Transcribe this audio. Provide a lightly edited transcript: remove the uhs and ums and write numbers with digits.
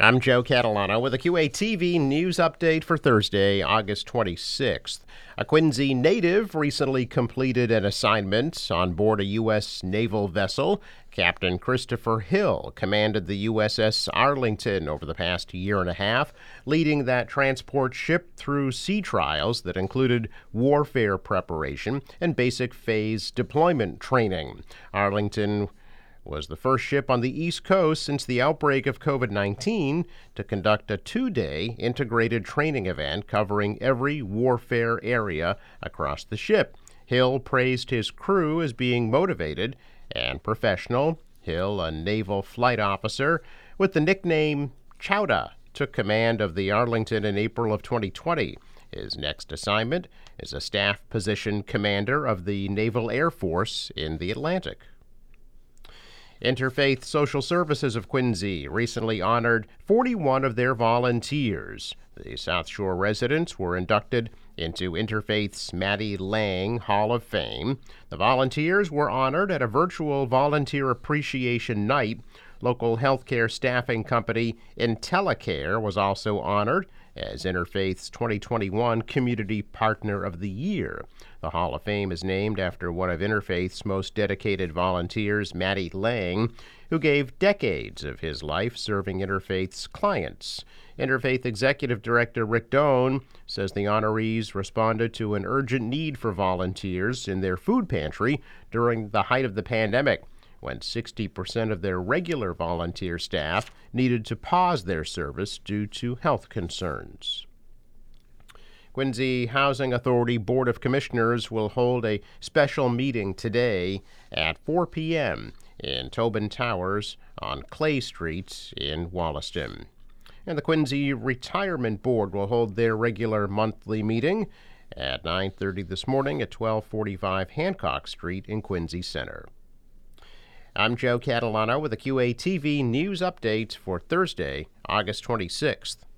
I'm Joe Catalano with a QATV news update for Thursday, August 26th. A Quincy native recently completed an assignment on board a U.S. naval vessel. Captain Christopher Hill commanded the USS Arlington over the past year and a half, leading that transport ship through sea trials that included warfare preparation and basic phase deployment training. Arlington was the first ship on the East Coast since the outbreak of COVID-19 to conduct a two-day integrated training event covering every warfare area across the ship. Hill praised his crew as being motivated and professional. Hill, a naval flight officer with the nickname Chowda, took command of the Arlington in April of 2020. His next assignment is a staff position commander of the Naval Air Force in the Atlantic. Interfaith Social Services of Quincy recently honored 41 of their volunteers. The South Shore residents were inducted into Interfaith's Maddie Lang Hall of Fame. The volunteers were honored at a virtual volunteer appreciation night. Local healthcare staffing company IntelliCare was also honored as Interfaith's 2021 Community Partner of the Year. The Hall of Fame is named after one of Interfaith's most dedicated volunteers, Maddie Lang, who gave decades of his life serving Interfaith's clients. Interfaith Executive Director Rick Doan says the honorees responded to an urgent need for volunteers in their food pantry during the height of the pandemic, when 60% of their regular volunteer staff needed to pause their service due to health concerns. Quincy Housing Authority Board of Commissioners will hold a special meeting today at 4 p.m. in Tobin Towers on Clay Street in Wollaston. And the Quincy Retirement Board will hold their regular monthly meeting at 9:30 this morning at 1245 Hancock Street in Quincy Center. I'm Joe Catalano with a QATV news update for Thursday, August 26th.